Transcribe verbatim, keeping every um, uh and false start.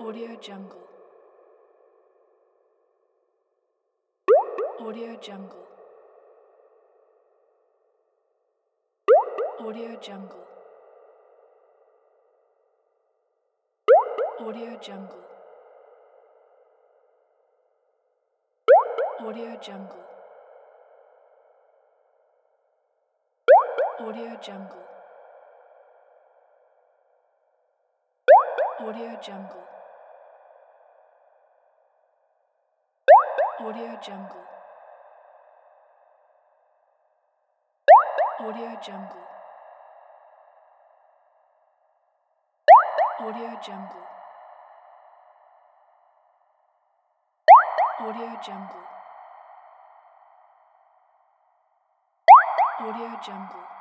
Audio Jungle. Audio Jungle. Audio Jungle. Audio Jungle. Audio Jungle. Audio Jungle. Audio Jungle. Audio Jungle. Audio Jungle. Audio Jungle. Audio Jungle. Audio Jungle.